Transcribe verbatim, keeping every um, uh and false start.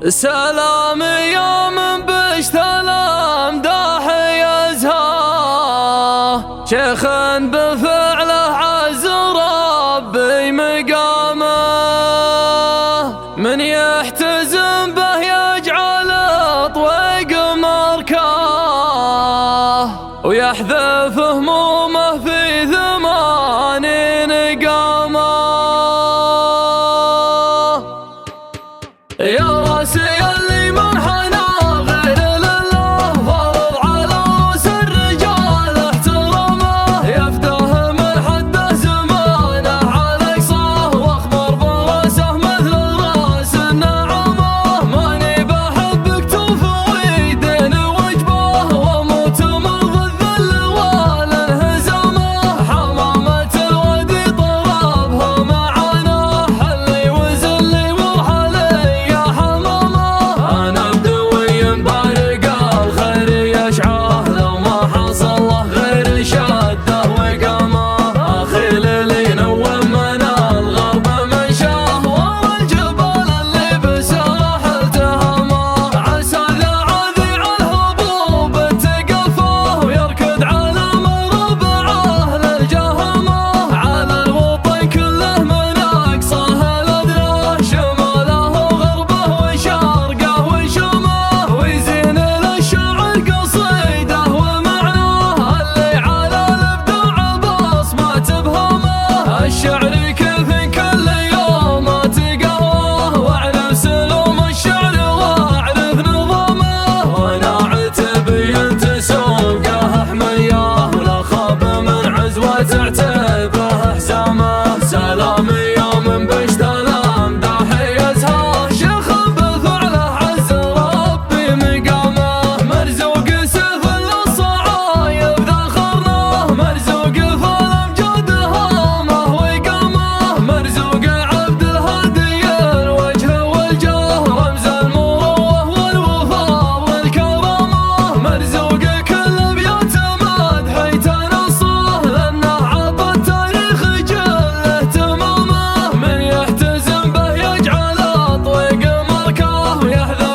سلام يا من باشتلام داحي أزهاه، شيخ بفعله عز ربي مقامه، من يحتزم به يجعل طويق مركاه، ويحذف همومه في ثمانين قامه. يا راسي اللي منحنى غير لله، فرض على رؤوس الرجال احترامه، يفداه من حده زمانه على قصاه، واخمر براسه مثل راس النعمه، ماني بحبك توفي دين وجبه، واموت مرض الذل والانهزامه، حمامة الودي طربها معانا، حلي وزلي وحلي شده وقامه، اخي ليلي نوم من الغرب من شاه، والجبال اللي بساحل تهمه، عسى ذا عذيع الهبوب تقفه، ويركض على مربعه للجهمه، على الوطن كله من اقصاه لادناه، شماله وغربه وشرقه وشمه، ويزين للشعر قصيده ومعناه، الشعر كيف كل يوم تقهوه، واعرف سلوم الشعر واعرف نظامه، وانا عتبي انت سوقه حميه، ولا خاب من عزوه تعتبه حسامه، سلام يا من باشتلام داحي ازهاه، شيخ بفعله عز ربي مقامه، مرزوق سيف للصعايب ذخرناه، مرزوق فالامجاد هامه وقامه، مرزوق عبد الهادي الوجه والجاه، رمز المروه والوفاء والكرامه، مرزوق كل ابيات مدحي تنصه، لانه عطى التاريخ جله تمامه، من يحتزم به يجعل طويق مركاه، ويحذر